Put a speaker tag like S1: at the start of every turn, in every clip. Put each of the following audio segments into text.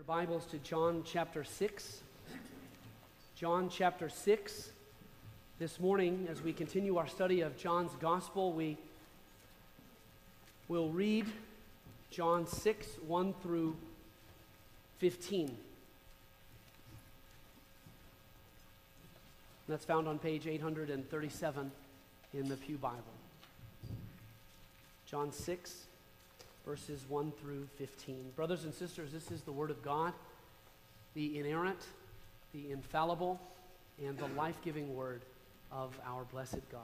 S1: Your Bibles to John chapter 6. John chapter 6. This morning, as we continue our study of John's Gospel, we will read John 6, 1 through 15. That's found on page 837 in the Pew Bible. John 6, verses 1 through 15. Brothers and sisters, this is the Word of God, the inerrant, the infallible, and the life-giving Word of our blessed God.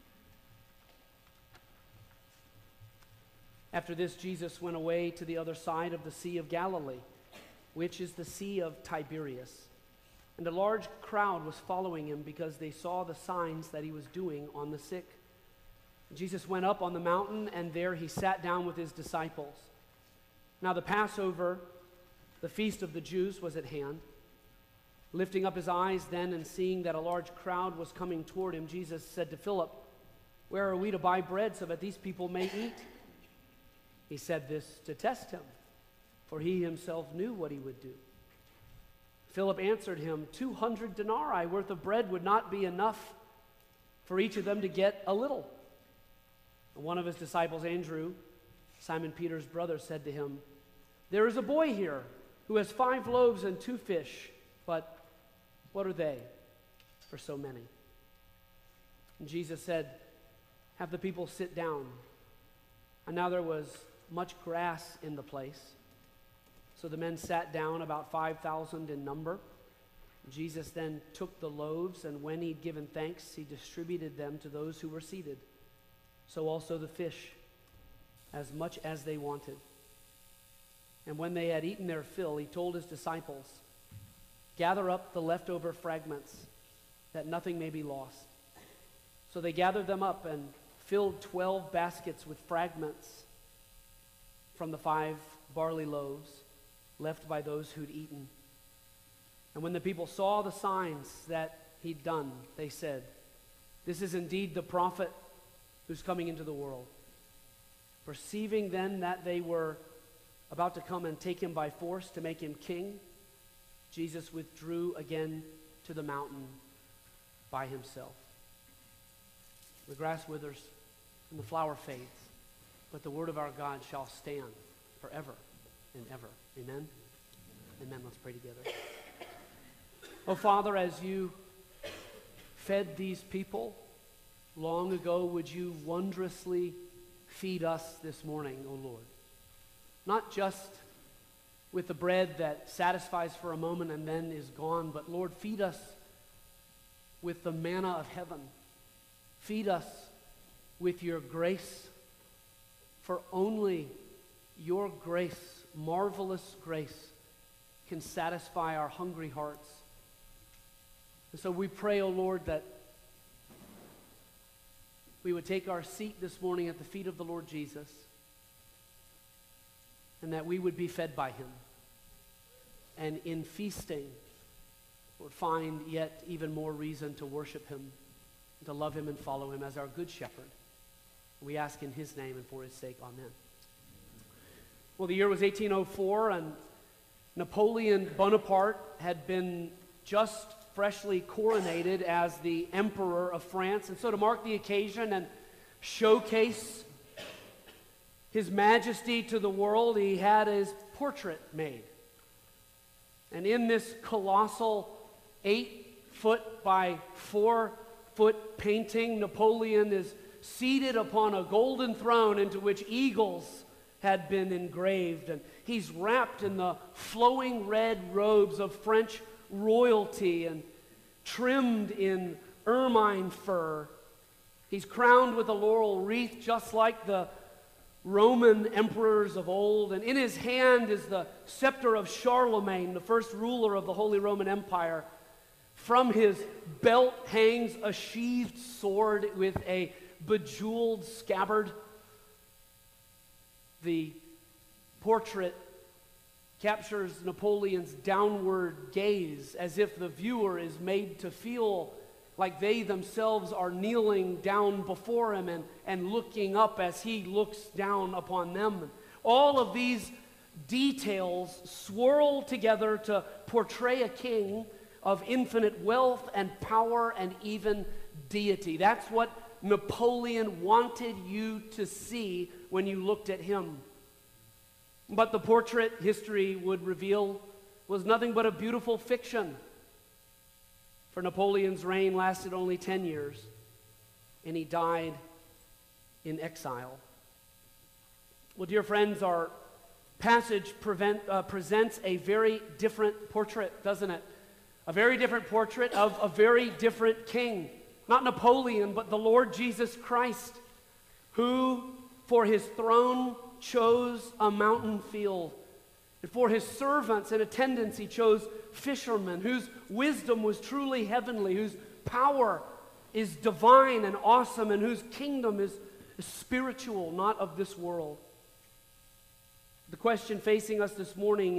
S1: After this, Jesus went away to the other side of the Sea of Galilee, which is the Sea of Tiberias. And a large crowd was following him because they saw the signs that he was doing on the sick. Jesus went up on the mountain, and there he sat down with his disciples. Now the Passover, the feast of the Jews, was at hand. Lifting up his eyes then and seeing that a large crowd was coming toward him, Jesus said to Philip, "Where are we to buy bread so that these people may eat?" He said this to test him, for he himself knew what he would do. Philip answered him, 200 denarii worth of bread would not be enough for each of them to get a little. And one of his disciples, Andrew, Simon Peter's brother, said to him, "There is a boy here who has 5 loaves and 2 fish, but what are they for so many?" And Jesus said, "Have the people sit down." And now there was much grass in the place. So the men sat down, about 5,000 in number. Jesus then took the loaves, and when he'd given thanks, he distributed them to those who were seated. So also the fish, as much as they wanted. And when they had eaten their fill, he told his disciples, "Gather up the leftover fragments, that nothing may be lost." So they gathered them up and filled 12 baskets with fragments from the 5 barley loaves left by those who'd eaten. And when the people saw the signs that he'd done, they said, "This is indeed the prophet who's coming into the world." Perceiving then that they were about to come and take him by force to make him king, Jesus withdrew again to the mountain by himself. The grass withers and the flower fades, but the word of our God shall stand forever and ever. Amen? Amen. Let's pray together. Oh, Father, as you fed these people long ago, would you wondrously feed us this morning, O Lord? Not just with the bread that satisfies for a moment and then is gone, but Lord, feed us with the manna of heaven. Feed us with your grace, for only your grace, marvelous grace, can satisfy our hungry hearts. And so we pray, O Lord, that we would take our seat this morning at the feet of the Lord Jesus, and that we would be fed by him. And in feasting, would find yet even more reason to worship him, to love him and follow him as our good shepherd. We ask in his name and for his sake, amen. Well, the year was 1804, and Napoleon Bonaparte had been just freshly coronated as the Emperor of France. And so to mark the occasion and showcase his majesty to the world, he had his portrait made. And in this colossal 8-foot by 4-foot painting, Napoleon is seated upon a golden throne into which eagles had been engraved. And he's wrapped in the flowing red robes of French royalty and trimmed in ermine fur. He's crowned with a laurel wreath just like the Roman emperors of old, and in his hand is the scepter of Charlemagne, the first ruler of the Holy Roman Empire. From his belt hangs a sheathed sword with a bejeweled scabbard. The portrait captures Napoleon's downward gaze, as if the viewer is made to feel like they themselves are kneeling down before him and looking up as he looks down upon them. All of these details swirl together to portray a king of infinite wealth and power and even deity. That's what Napoleon wanted you to see when you looked at him. But the portrait history would reveal was nothing but a beautiful fiction. For Napoleon's reign lasted only 10 years, and he died in exile. Well, dear friends, our passage presents a very different portrait, doesn't it? A very different portrait of a very different king. Not Napoleon, but the Lord Jesus Christ, who for his throne chose a mountain field. And for his servants and attendants he chose fishermen, whose wisdom was truly heavenly, whose power is divine and awesome, and whose kingdom is spiritual, not of this world. The question facing us this morning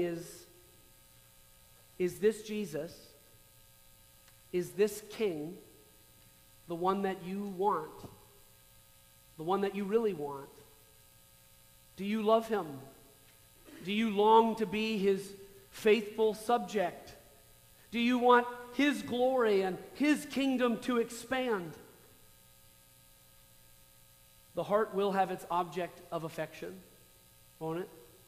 S1: is this Jesus, is this King the one that you want, the one that you really want? Do you love him? Do you long to be his faithful subject? Do you want his glory and his kingdom to expand? The heart will have its object of affection, won't it?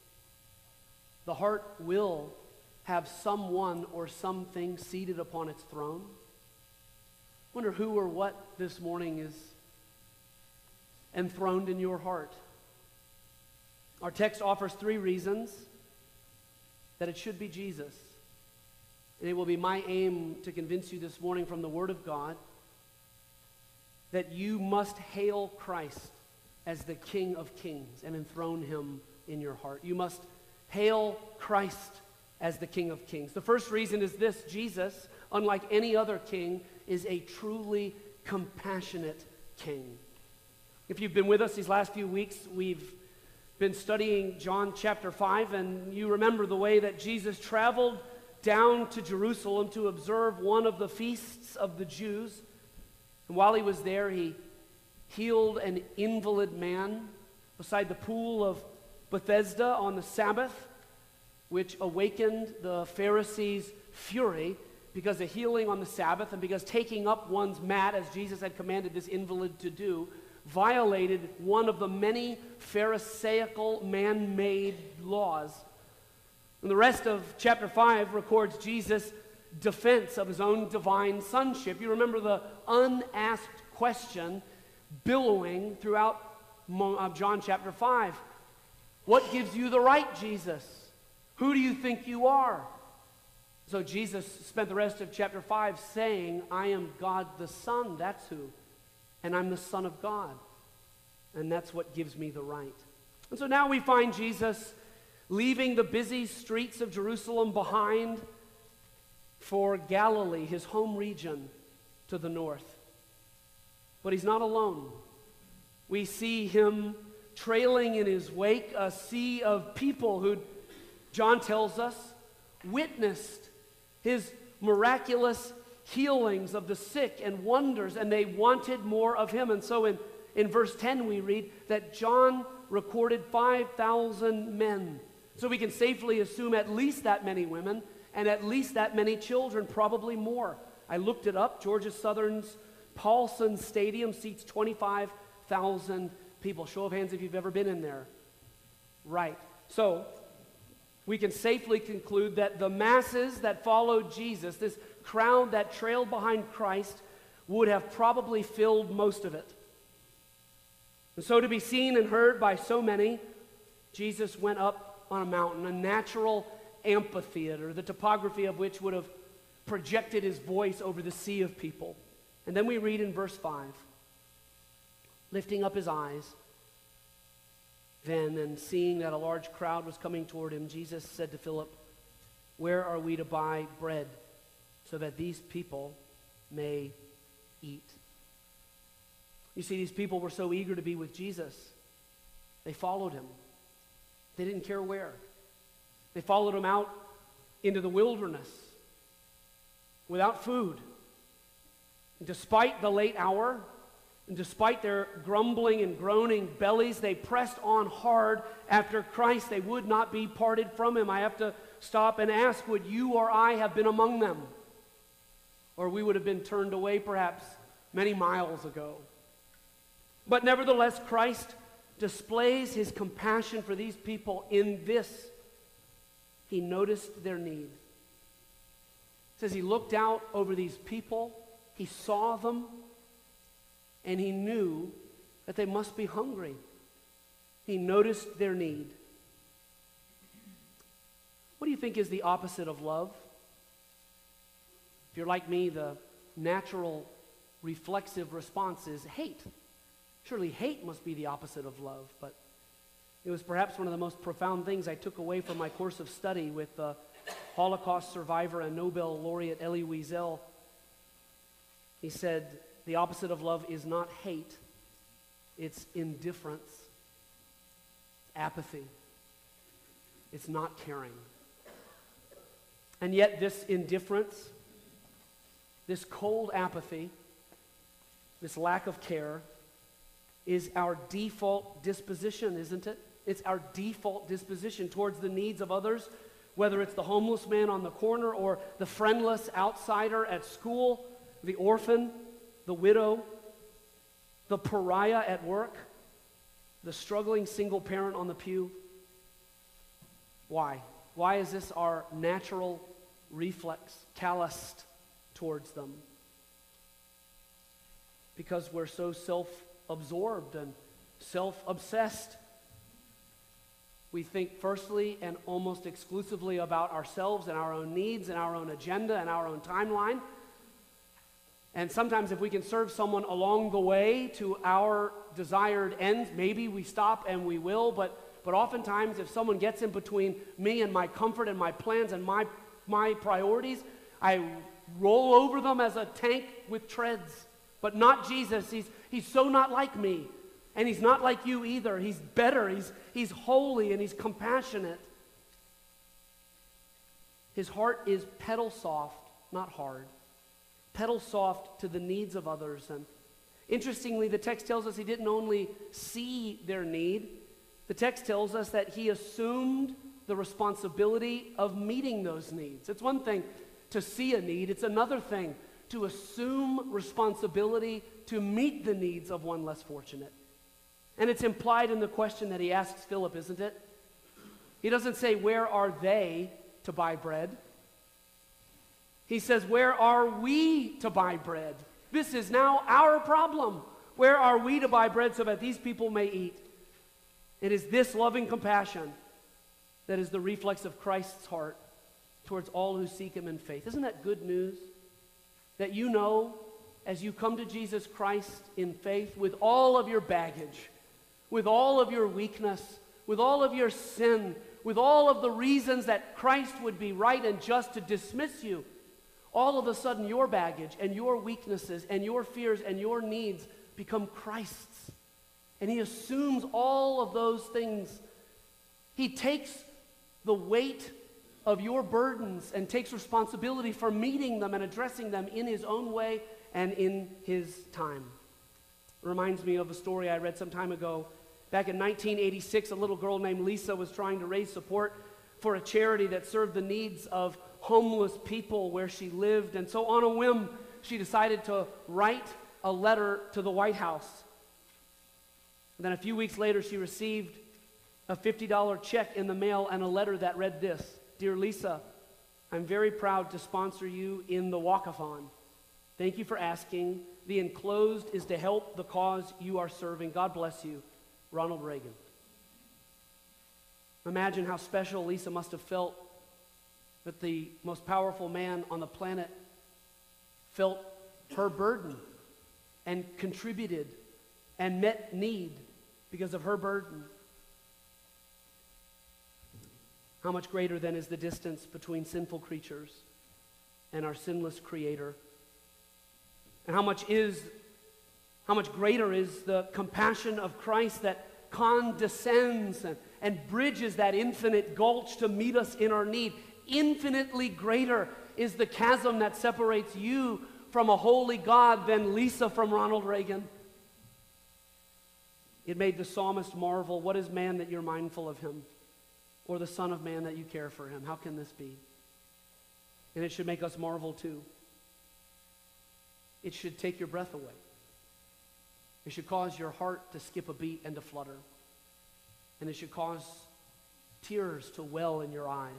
S1: The heart will have someone or something seated upon its throne. Wonder who or what this morning is enthroned in your heart. Our text offers 3 reasons that it should be Jesus. And it will be my aim to convince you this morning from the Word of God that you must hail Christ as the King of Kings and enthrone him in your heart. You must hail Christ as the King of Kings. The first reason is this: Jesus, unlike any other king, is a truly compassionate king. If you've been with us these last few weeks, we've been studying John chapter 5, and you remember the way that Jesus traveled down to Jerusalem to observe one of the feasts of the Jews. And while he was there, he healed an invalid man beside the pool of Bethesda on the Sabbath, which awakened the Pharisees' fury because of healing on the Sabbath and because taking up one's mat, as Jesus had commanded this invalid to do, violated one of the many Pharisaical man-made laws. And the rest of chapter 5 records Jesus' defense of his own divine sonship. You remember the unasked question billowing throughout John chapter 5. What gives you the right, Jesus? Who do you think you are? So Jesus spent the rest of chapter 5 saying, I am God the Son, that's who. And I'm the Son of God. And that's what gives me the right. And so now we find Jesus leaving the busy streets of Jerusalem behind for Galilee, his home region to the north. But he's not alone. We see him trailing in his wake a sea of people who, John tells us, witnessed his miraculous healings of the sick and wonders, and they wanted more of him. And so in verse 10 we read that John recorded 5,000 men. So we can safely assume at least that many women and at least that many children, probably more. I looked it up. Georgia Southern's Paulson Stadium seats 25,000 people. Show of hands if you've ever been in there. Right. So we can safely conclude that the masses that followed Jesus, this crowd that trailed behind Christ, would have probably filled most of it. And so to be seen and heard by so many, Jesus went up on a mountain, a natural amphitheater, the topography of which would have projected his voice over the sea of people. And then we read in verse 5, lifting up his eyes, then, and seeing that a large crowd was coming toward him, Jesus said to Philip, where are we to buy bread so that these people may eat? You see, these people were so eager to be with Jesus, they followed him. They didn't care where. They followed him out into the wilderness without food. And despite the late hour, And despite their grumbling and groaning bellies, they pressed on hard after Christ. They would not be parted from him. I have to stop and ask, would you or I have been among them? Or we would have been turned away perhaps many miles ago. But nevertheless, Christ displays his compassion for these people in this. He noticed their need. It says he looked out over these people, he saw them, and he knew that they must be hungry. He noticed their need. What do you think is the opposite of love? If you're like me, the natural reflexive response is hate. Surely hate must be the opposite of love, but it was perhaps one of the most profound things I took away from my course of study with the Holocaust survivor and Nobel laureate Elie Wiesel. He said, the opposite of love is not hate, it's indifference, apathy. It's not caring. And yet this indifference, this cold apathy, this lack of care is our default disposition, isn't it? It's our default disposition towards the needs of others, whether it's the homeless man on the corner or the friendless outsider at school, the orphan, the widow, the pariah at work, the struggling single parent on the pew. Why? Why is this our natural reflex, calloused towards them? Because we're so self-absorbed and self-obsessed. We think firstly and almost exclusively about ourselves and our own needs and our own agenda and our own timeline. And sometimes if we can serve someone along the way to our desired ends, maybe we stop and we will, but oftentimes if someone gets in between me and my comfort and my plans and my priorities, I roll over them as a tank with treads. But not Jesus. He's so not like me. And he's not like you either. He's better. He's holy and he's compassionate. His heart is pedal soft, not hard. Pedal soft to the needs of others. And interestingly, the text tells us he didn't only see their need. The text tells us that he assumed the responsibility of meeting those needs. It's one thing to see a need. It's another thing to assume responsibility to meet the needs of one less fortunate. And it's implied in the question that he asks Philip, isn't it? He doesn't say, where are they to buy bread? He says, where are we to buy bread? This is now our problem. Where are we to buy bread so that these people may eat? It is this loving compassion that is the reflex of Christ's heart towards all who seek him in faith. Isn't that good news? That you know, as you come to Jesus Christ in faith, with all of your baggage, with all of your weakness, with all of your sin, with all of the reasons that Christ would be right and just to dismiss you, all of a sudden your baggage and your weaknesses and your fears and your needs become Christ's. And he assumes all of those things. He takes the weight of your burdens and takes responsibility for meeting them and addressing them in his own way and in his time. It reminds me of a story I read some time ago. Back in 1986, a little girl named Lisa was trying to raise support for a charity that served the needs of homeless people where she lived. And so on a whim, she decided to write a letter to the White House. And then a few weeks later, she received a $50 check in the mail and a letter that read this: Dear Lisa, I'm very proud to sponsor you in the walkathon. Thank you for asking. The enclosed is to help the cause you are serving. God bless you. Ronald Reagan. Imagine how special Lisa must have felt that the most powerful man on the planet felt her burden and contributed and met need because of her burden. How much greater then is the distance between sinful creatures and our sinless Creator? And how much greater is the compassion of Christ that condescends and bridges that infinite gulch to meet us in our need. Infinitely greater is the chasm that separates you from a holy God than Lisa from Ronald Reagan. It made the psalmist marvel, what is man that you're mindful of him? Or the son of man that you care for him? How can this be? And it should make us marvel too. It should take your breath away. It should cause your heart to skip a beat and to flutter. And it should cause tears to well in your eyes.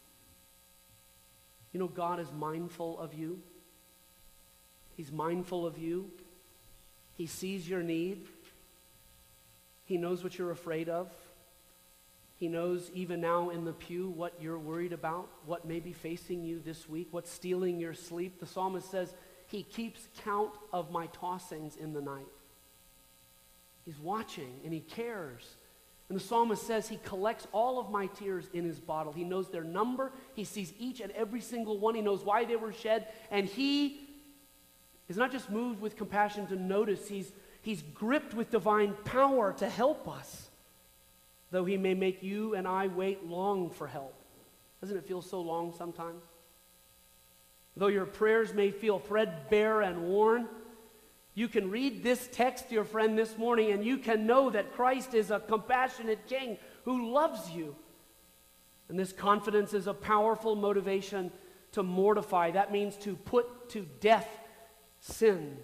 S1: You know, God is mindful of you. He's mindful of you. He sees your need. He knows what you're afraid of. He knows even now in the pew what you're worried about, what may be facing you this week, what's stealing your sleep. The psalmist says, He keeps count of my tossings in the night. He's watching and He cares. And the psalmist says He collects all of my tears in His bottle. He knows their number. He sees each and every single one. He knows why they were shed. And He is not just moved with compassion to notice. He's gripped with divine power to help us. Though He may make you and I wait long for help. Doesn't it feel so long sometimes? Though your prayers may feel threadbare and worn, you can read this text, dear friend, this morning, and you can know that Christ is a compassionate King who loves you. And this confidence is a powerful motivation to mortify. That means to put to death sin.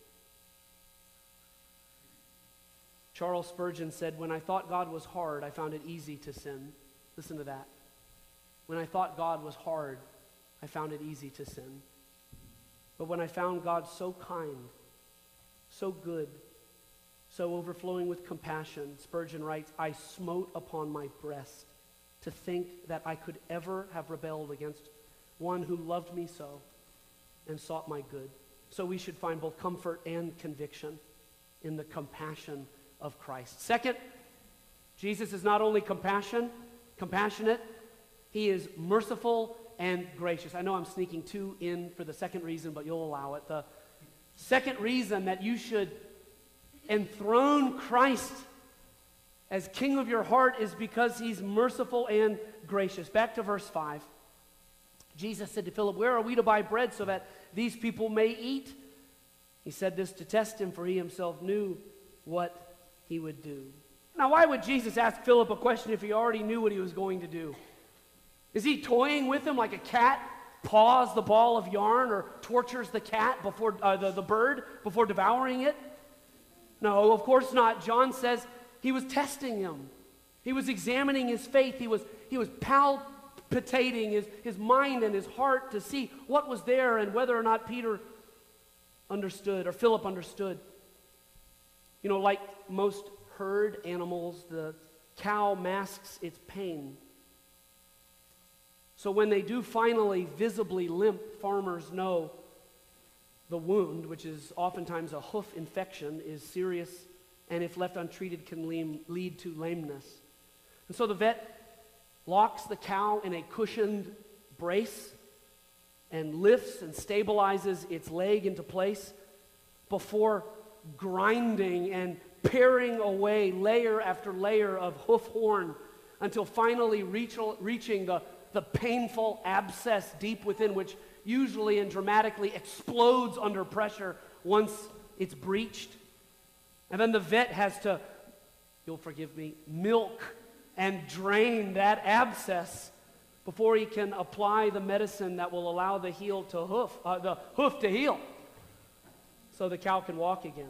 S1: Charles Spurgeon said, when I thought God was hard, I found it easy to sin. Listen to that. When I thought God was hard, I found it easy to sin. But when I found God so kind, so good, so overflowing with compassion, Spurgeon writes, I smote upon my breast to think that I could ever have rebelled against one who loved me so and sought my good. So we should find both comfort and conviction in the compassion of Christ. Second, Jesus is not only compassionate, He is merciful and gracious. I know I'm sneaking two in for the second reason, but you'll allow it. The second reason that you should enthrone Christ as King of your heart is because He's merciful and gracious. Back to verse 5. Jesus said to Philip, where are we to buy bread so that these people may eat? He said this to test him, for He Himself knew what He would do. Now, why would Jesus ask Philip a question if He already knew what He was going to do? Is He toying with him like a cat paws the ball of yarn or tortures the cat before the bird before devouring it? No, of course not. John says He was testing him. He was examining his faith. He was palpitating his mind and his heart to see what was there and whether or not Peter understood or Philip understood. You know, like most herd animals, the cow masks its pain. So when they do finally visibly limp, farmers know the wound, which is oftentimes a hoof infection, is serious and if left untreated can lead to lameness. And so the vet locks the cow in a cushioned brace and lifts and stabilizes its leg into place before grinding and paring away layer after layer of hoof horn until finally reaching the painful abscess deep within, which usually and dramatically explodes under pressure once it's breached. And then the vet has to, you'll forgive me, milk and drain that abscess before he can apply the medicine that will allow the hoof to heal so the cow can walk again.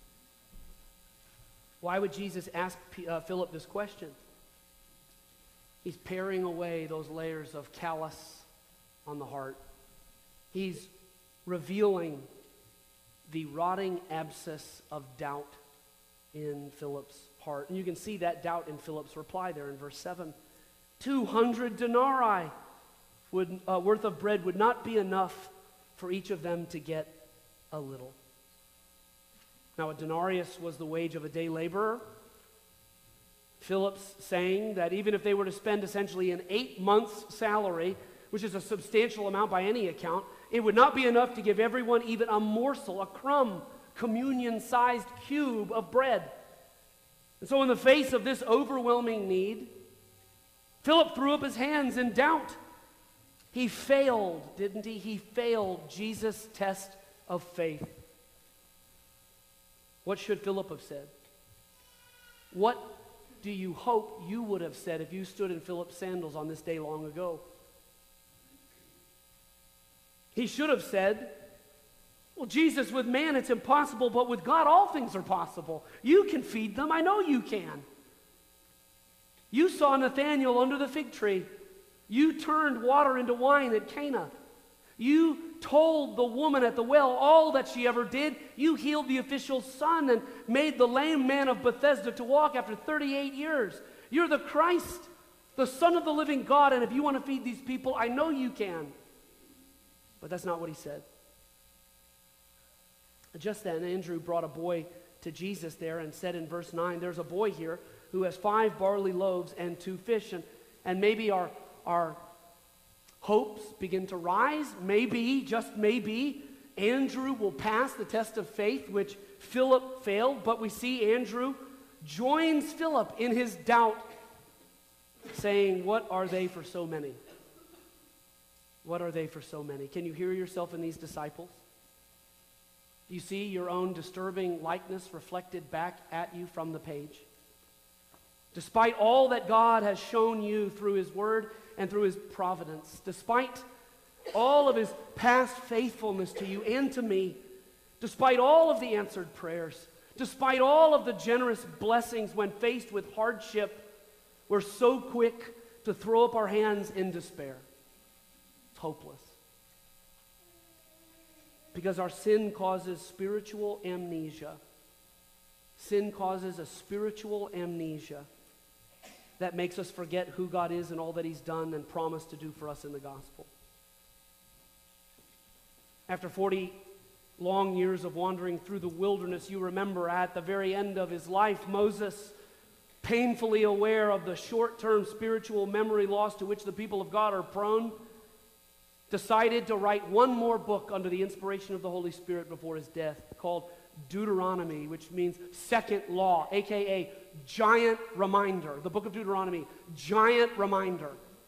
S1: Why would Jesus ask Philip this question? He's paring away those layers of callus on the heart. He's revealing the rotting abscess of doubt in Philip's heart. And you can see that doubt in Philip's reply there in verse 7. 200 denarii worth of bread would not be enough for each of them to get a little. Now, a denarius was the wage of a day laborer. Philip's saying that even if they were to spend essentially an 8 months' salary, which is a substantial amount by any account, it would not be enough to give everyone even a morsel, a crumb, communion-sized cube of bread. And so in the face of this overwhelming need, Philip threw up his hands in doubt. He failed, didn't he? He failed Jesus' test of faith. What should Philip have said? What do you hope you would have said if you stood in Philip's sandals on this day long ago? He should have said, well, Jesus, with man it's impossible, but with God all things are possible. You can feed them. I know you can. You saw Nathanael under the fig tree. You turned water into wine at Cana. You told the woman at the well all that she ever did. You healed the official's son and made the lame man of Bethesda to walk after 38 years. You're the Christ, the Son of the living God, and if you want to feed these people, I know you can. But that's not what he said. Just then, Andrew brought a boy to Jesus there and said in verse 9, there's a boy here who has 5 barley loaves and 2 fish. And maybe our hopes begin to rise. Maybe, just maybe, Andrew will pass the test of faith, which Philip failed. But we see Andrew joins Philip in his doubt, saying, what are they for so many? What are they for so many? Can you hear yourself in these disciples? Do you see your own disturbing likeness reflected back at you from the page? Despite all that God has shown you through his word and through his providence, despite all of his past faithfulness to you and to me, despite all of the answered prayers, despite all of the generous blessings when faced with hardship, we're so quick to throw up our hands in despair. It's hopeless. Because our sin causes spiritual amnesia. Sin causes a spiritual amnesia that makes us forget who God is and all that he's done and promised to do for us in the gospel. After 40 long years of wandering through the wilderness, you remember at the very end of his life, Moses, painfully aware of the short-term spiritual memory loss to which the people of God are prone, decided to write one more book under the inspiration of the Holy Spirit before his death, called Deuteronomy, which means second law, aka giant reminder. The book of Deuteronomy, giant reminder.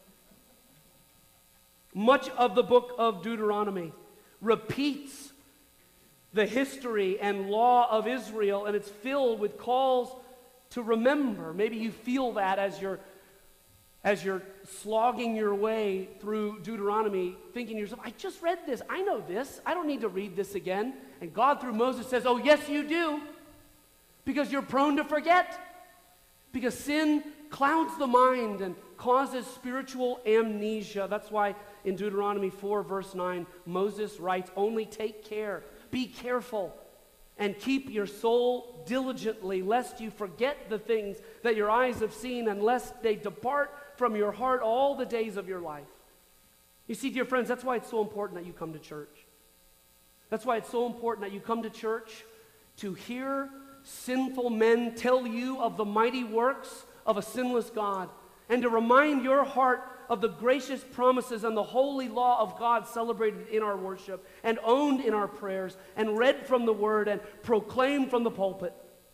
S1: Much of the book of Deuteronomy repeats the history and law of Israel, and it's filled with calls to remember. Maybe you feel that as you're slogging your way through Deuteronomy, thinking to yourself, I just read this. I know this. I don't need to read this again. And God through Moses says, oh, yes, you do. Because you're prone to forget. Because sin clouds the mind and causes spiritual amnesia. That's why in Deuteronomy 4, verse 9, Moses writes, only take care, be careful, and keep your soul diligently, lest you forget the things that your eyes have seen, and lest they depart from your heart all the days of your life. You see, dear friends, that's why it's so important that you come to church. That's why it's so important that you come to church to hear sinful men tell you of the mighty works of a sinless God, and to remind your heart of the gracious promises and the holy law of God celebrated in our worship, and owned in our prayers, and read from the Word, and proclaimed from the pulpit.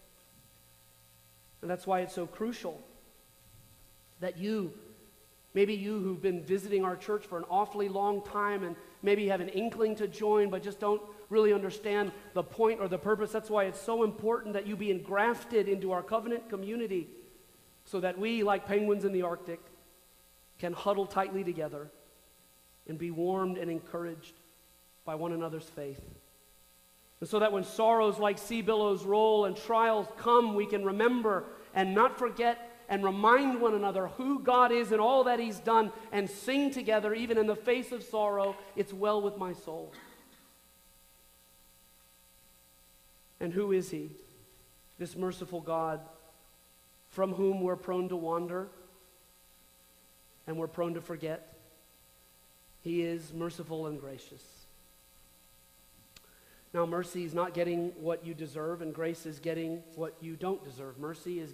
S1: And that's why it's so crucial that maybe you who've been visiting our church for an awfully long time and maybe have an inkling to join but just don't really understand the point or the purpose. That's why it's so important that you be engrafted into our covenant community so that we, like penguins in the Arctic, can huddle tightly together and be warmed and encouraged by one another's faith. And so that when sorrows like sea billows roll and trials come, we can remember and not forget and remind one another who God is and all that he's done, and sing together, even in the face of sorrow, it's well with my soul. And who is he? This merciful God from whom we're prone to wander and we're prone to forget. He is merciful and gracious. Now, mercy is not getting what you deserve, and grace is getting what you don't deserve. Mercy is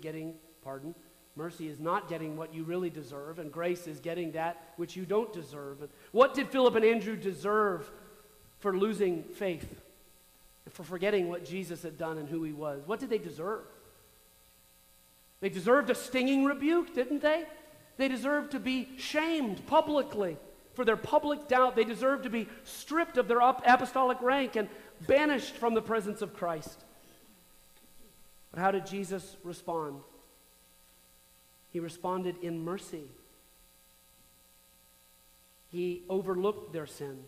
S1: not getting what you really deserve, and grace is getting that which you don't deserve. And what did Philip and Andrew deserve for losing faith, and for forgetting what Jesus had done and who he was? What did they deserve? They deserved a stinging rebuke, didn't they? They deserved to be shamed publicly for their public doubt. They deserved to be stripped of their apostolic rank and banished from the presence of Christ. But how did Jesus respond? He responded in mercy. He overlooked their sin.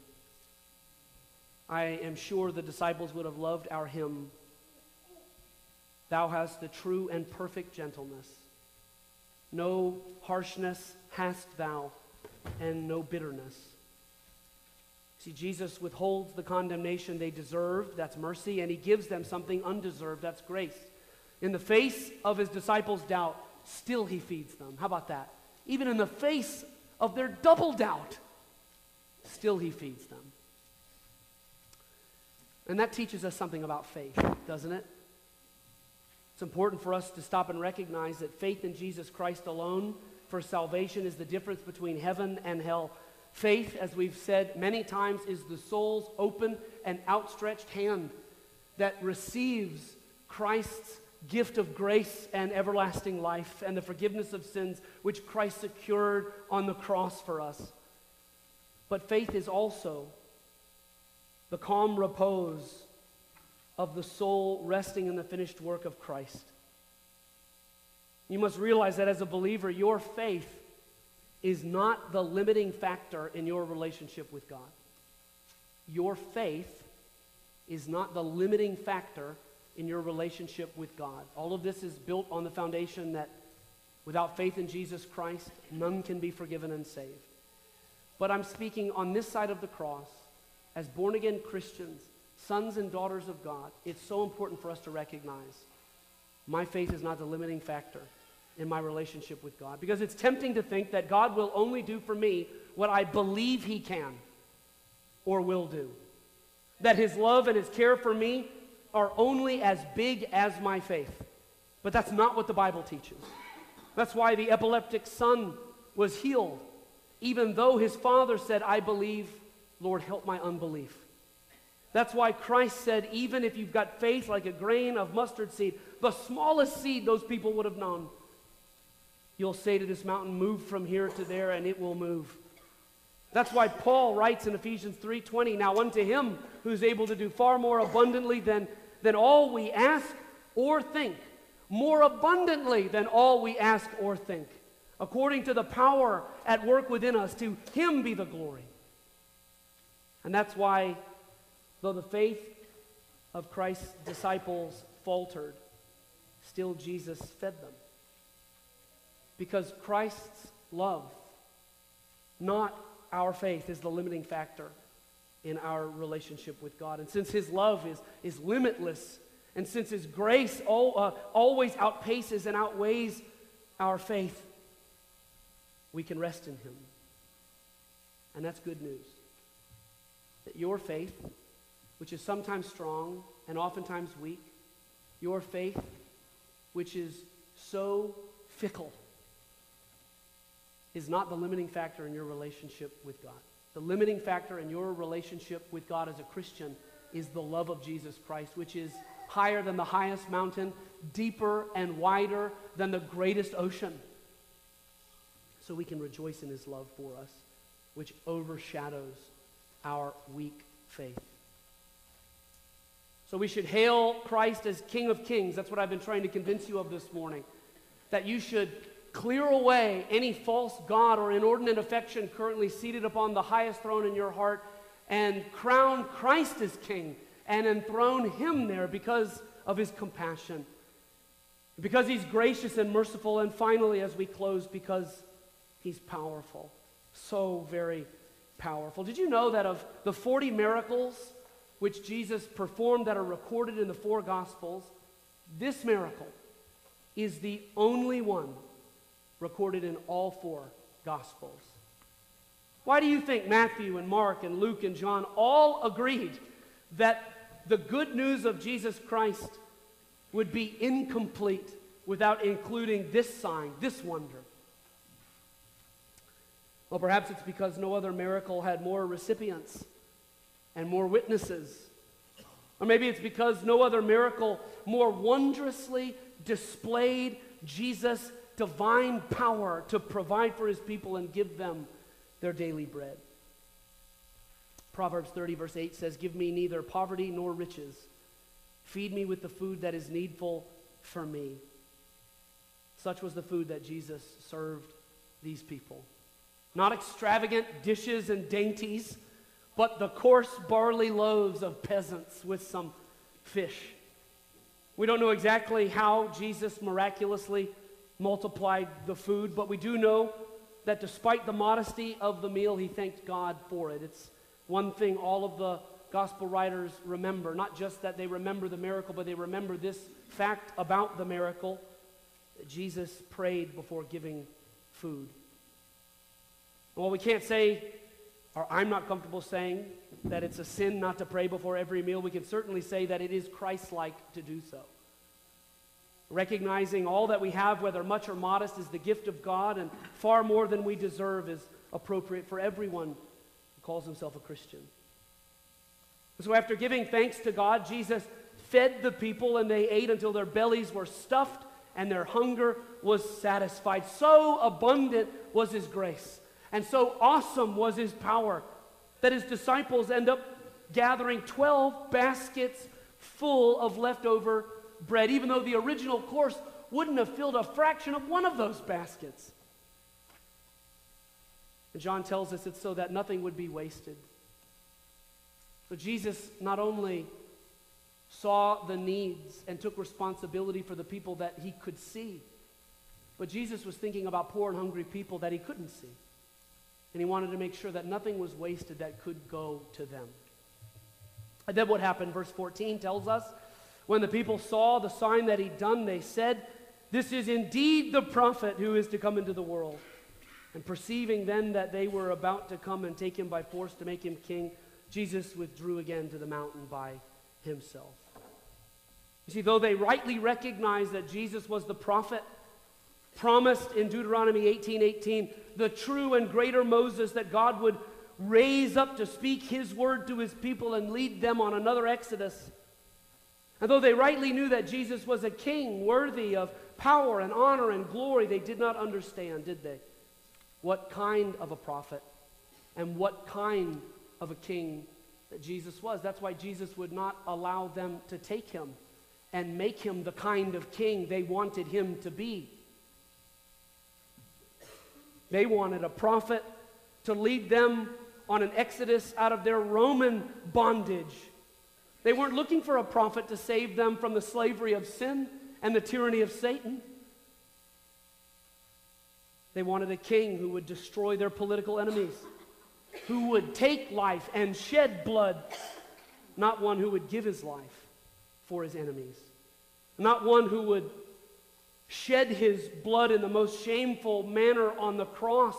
S1: I am sure the disciples would have loved our hymn, "Thou hast the true and perfect gentleness. No harshness hast thou, and no bitterness." See, Jesus withholds the condemnation they deserved, that's mercy, and he gives them something undeserved, that's grace. In the face of his disciples' doubt, still he feeds them. How about that? Even in the face of their double doubt, still he feeds them. And that teaches us something about faith, doesn't it? It's important for us to stop and recognize that faith in Jesus Christ alone for salvation is the difference between heaven and hell. Faith, as we've said many times, is the soul's open and outstretched hand that receives Christ's gift of grace and everlasting life and the forgiveness of sins which Christ secured on the cross for us. But faith is also the calm repose of the soul resting in the finished work of Christ. You must realize that as a believer, your faith is not the limiting factor in your relationship with God. Your faith is not the limiting factor in your relationship with God. All of this is built on the foundation that without faith in Jesus Christ, none can be forgiven and saved. But I'm speaking on this side of the cross, as born-again Christians, sons and daughters of God, it's so important for us to recognize my faith is not the limiting factor in my relationship with God. Because it's tempting to think that God will only do for me what I believe he can or will do. That his love and his care for me are only as big as my faith. But that's not what the Bible teaches. That's why the epileptic son was healed, even though his father said, "I believe, Lord, help my unbelief." That's why Christ said, even if you've got faith like a grain of mustard seed, the smallest seed those people would have known, you'll say to this mountain, "Move from here to there," and it will move. That's why Paul writes in Ephesians 3:20, "Now unto him who's able to do far more abundantly than all we ask or think, more abundantly than all we ask or think, according to the power at work within us, to him be the glory." And that's why, though the faith of Christ's disciples faltered, still Jesus fed them. Because Christ's love, not our faith, is the limiting factor in our relationship with God. And since his love is limitless, and since his grace always outpaces and outweighs our faith, we can rest in him. And that's good news. That your faith, which is sometimes strong and oftentimes weak, your faith, which is so fickle, is not the limiting factor in your relationship with God. The limiting factor in your relationship with God as a Christian is the love of Jesus Christ, which is higher than the highest mountain, deeper and wider than the greatest ocean. So we can rejoice in his love for us, which overshadows our weak faith. So we should hail Christ as King of Kings. That's what I've been trying to convince you of this morning. That you should clear away any false god or inordinate affection currently seated upon the highest throne in your heart and crown Christ as King and enthrone him there because of his compassion, because he's gracious and merciful, and finally, as we close, because he's powerful, so very powerful. Did you know that of the 40 miracles which Jesus performed that are recorded in the 4 Gospels, this miracle is the only one recorded in all 4 Gospels? Why do you think Matthew and Mark and Luke and John all agreed that the good news of Jesus Christ would be incomplete without including this sign, this wonder? Well, perhaps it's because no other miracle had more recipients and more witnesses. Or maybe it's because no other miracle more wondrously displayed Jesus' divine power to provide for his people and give them their daily bread. Proverbs 30 verse 8 says, "Give me neither poverty nor riches. Feed me with the food that is needful for me." Such was the food that Jesus served these people. Not extravagant dishes and dainties, but the coarse barley loaves of peasants with some fish. We don't know exactly how Jesus miraculously multiplied the food, but we do know that despite the modesty of the meal, he thanked God for it. It's one thing all of the gospel writers remember, not just that they remember the miracle, but they remember this fact about the miracle, that Jesus prayed before giving food. Well, we can't say, or I'm not comfortable saying, that it's a sin not to pray before every meal. We can certainly say that it is Christ-like to do so. Recognizing all that we have, whether much or modest, is the gift of God, and far more than we deserve is appropriate for everyone who calls himself a Christian. So after giving thanks to God, Jesus fed the people, and they ate until their bellies were stuffed and their hunger was satisfied. So abundant was his grace, and so awesome was his power, that his disciples end up gathering 12 baskets full of leftover bread, even though the original course wouldn't have filled a fraction of one of those baskets. And John tells us it's so that nothing would be wasted. So Jesus not only saw the needs and took responsibility for the people that he could see, but Jesus was thinking about poor and hungry people that he couldn't see. And he wanted to make sure that nothing was wasted that could go to them. And then what happened? Verse 14 tells us, when the people saw the sign that he'd done, they said, "This is indeed the prophet who is to come into the world." And perceiving then that they were about to come and take him by force to make him king, Jesus withdrew again to the mountain by himself. You see, though they rightly recognized that Jesus was the prophet promised in Deuteronomy 18:18, the true and greater Moses that God would raise up to speak his word to his people and lead them on another Exodus, and though they rightly knew that Jesus was a king worthy of power and honor and glory, they did not understand, did they, what kind of a prophet and what kind of a king that Jesus was. That's why Jesus would not allow them to take him and make him the kind of king they wanted him to be. They wanted a prophet to lead them on an exodus out of their Roman bondage. They weren't looking for a prophet to save them from the slavery of sin and the tyranny of Satan. They wanted a king who would destroy their political enemies, who would take life and shed blood, not one who would give his life for his enemies, not one who would shed his blood in the most shameful manner on the cross,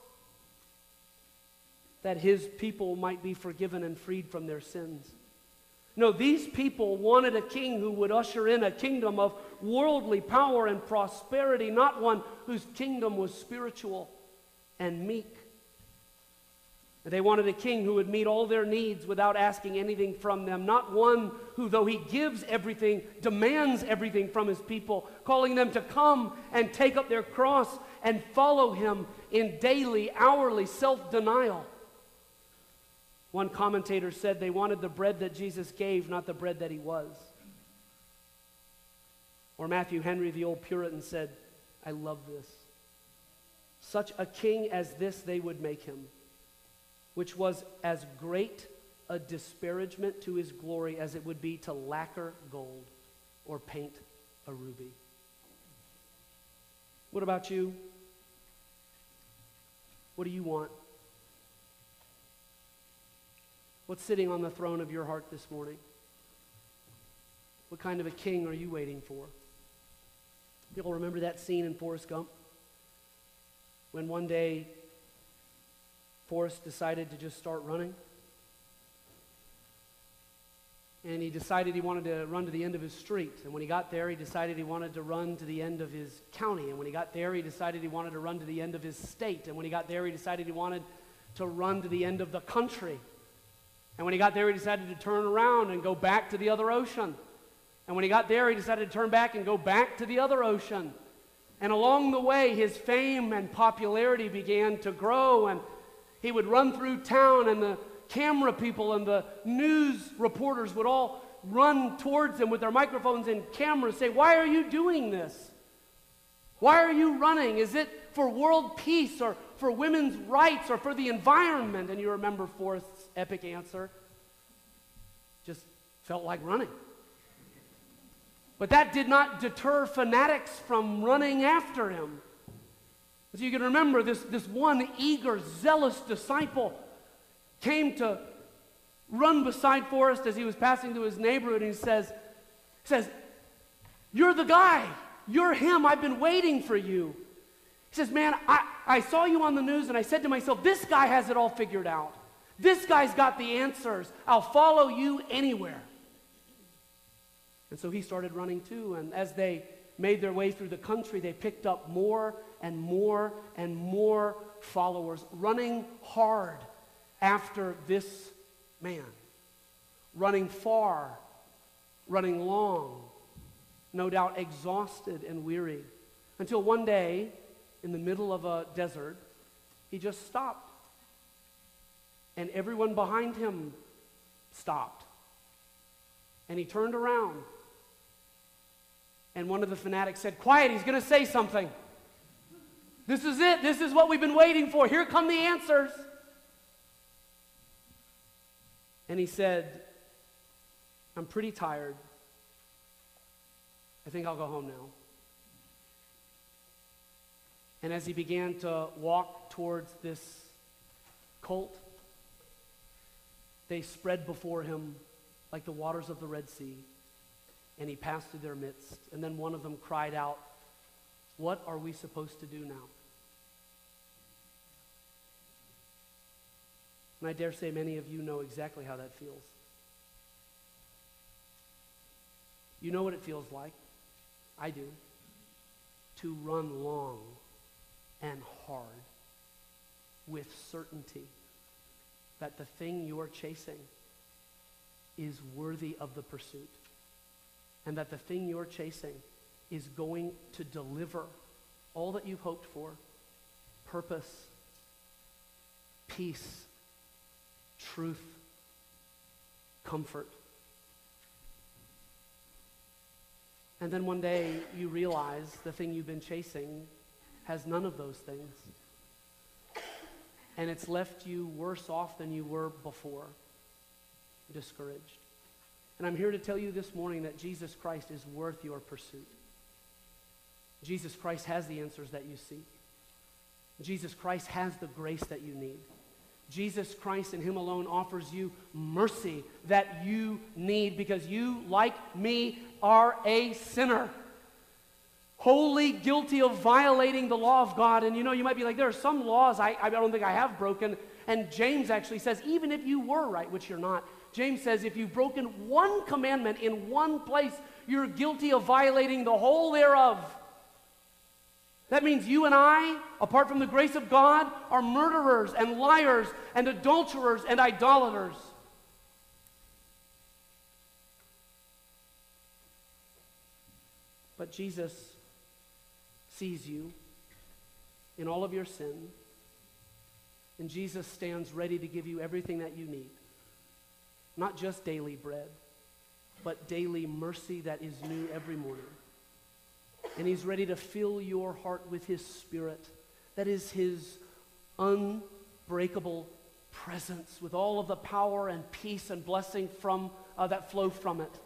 S1: that his people might be forgiven and freed from their sins. No, these people wanted a king who would usher in a kingdom of worldly power and prosperity, not one whose kingdom was spiritual and meek. They wanted a king who would meet all their needs without asking anything from them, not one who, though he gives everything, demands everything from his people, calling them to come and take up their cross and follow him in daily, hourly self-denial. One commentator said they wanted the bread that Jesus gave, not the bread that he was. Or Matthew Henry, the old Puritan, said, "I love this. Such a king as this they would make him, which was as great a disparagement to his glory as it would be to lacquer gold or paint a ruby." What about you? What do you want? What's sitting on the throne of your heart this morning? What kind of a king are you waiting for? You'll remember that scene in Forrest Gump when one day Forrest decided to just start running. And he decided he wanted to run to the end of his street. And when he got there, he decided he wanted to run to the end of his county. And when he got there, he decided he wanted to run to the end of his state. And when he got there, he decided he wanted to run to the end of the country. And when he got there, he decided to turn around and go back to the other ocean. And when he got there, he decided to turn back and go back to the other ocean. And along the way, his fame and popularity began to grow, and he would run through town, and the camera people and the news reporters would all run towards him with their microphones and cameras, say, "Why are you doing this? Why are you running? Is it for world peace or for women's rights or for the environment? And you remember Forrest's epic answer. Just felt like running. But that did not deter fanatics from running after him. So you can remember this one eager, zealous disciple came to run beside Forrest as he was passing through his neighborhood, and he says, "You're the guy. You're him. I've been waiting for you." He says, "Man, I saw you on the news, and I said to myself, this guy has it all figured out. This guy's got the answers. I'll follow you anywhere." And so he started running too, and as they made their way through the country, they picked up more and more and more followers, running hard after this man, running far, running long, no doubt exhausted and weary, until one day, in the middle of a desert, he just stopped. And everyone behind him stopped. And he turned around. And one of the fanatics said, "Quiet, he's going to say something. This is it. This is what we've been waiting for. Here come the answers." And he said, "I'm pretty tired. I think I'll go home now." And as he began to walk towards this cult, they spread before him like the waters of the Red Sea, and he passed through their midst. And then one of them cried out, "What are we supposed to do now?" And I dare say many of you know exactly how that feels. You know what it feels like. I do. To run long and hard with certainty that the thing you are chasing is worthy of the pursuit, and that the thing you're chasing is going to deliver all that you've hoped for: purpose, peace, truth, comfort. And then one day you realize the thing you've been chasing has none of those things. And it's left you worse off than you were before, discouraged. And I'm here to tell you this morning that Jesus Christ is worth your pursuit. Jesus Christ has the answers that you seek. Jesus Christ has the grace that you need. Jesus Christ and Him alone offers you mercy that you need, because you, like me, are a sinner. Wholly guilty of violating the law of God. And you might be like, there are some laws I don't think I have broken. And James actually says, even if you were right, which you're not, James says if you've broken one commandment in one place, you're guilty of violating the whole thereof. That means you and I, apart from the grace of God, are murderers and liars and adulterers and idolaters. But Jesus sees you in all of your sin, and Jesus stands ready to give you everything that you need. Not just daily bread, but daily mercy that is new every morning. And He's ready to fill your heart with His Spirit. That is His unbreakable presence, with all of the power and peace and blessing from that flow from it.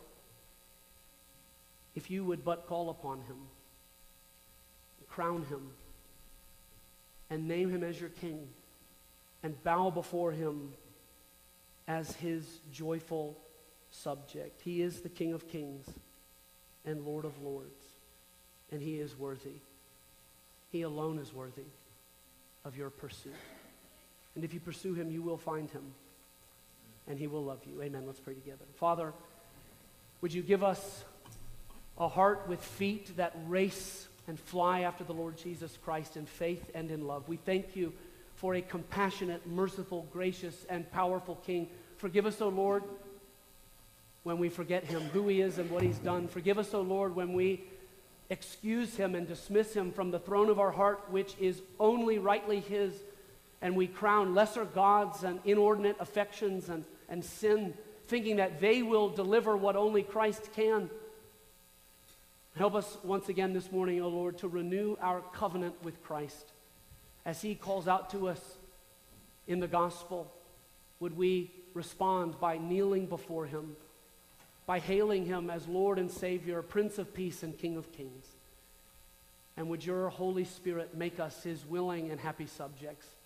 S1: If you would but call upon Him, crown Him, and name Him as your King, and bow before Him as His joyful subject. He is the King of Kings and Lord of Lords, and He is worthy. He alone is worthy of your pursuit. And if you pursue Him, you will find Him, and He will love you. Amen. Let's pray together. Father, would you give us a heart with feet that race and fly after the Lord Jesus Christ in faith and in love. We thank you for a compassionate, merciful, gracious, and powerful King. Forgive us, O Lord, when we forget Him, who He is and what He's done. Forgive us, O Lord, when we excuse Him and dismiss Him from the throne of our heart, which is only rightly His, and we crown lesser gods and inordinate affections and sin, thinking that they will deliver what only Christ can. Help us once again this morning, O Lord, to renew our covenant with Christ. As he calls out to us in the gospel, would we respond by kneeling before him, by hailing him as Lord and Savior, Prince of Peace and King of Kings? And would your Holy Spirit make us his willing and happy subjects?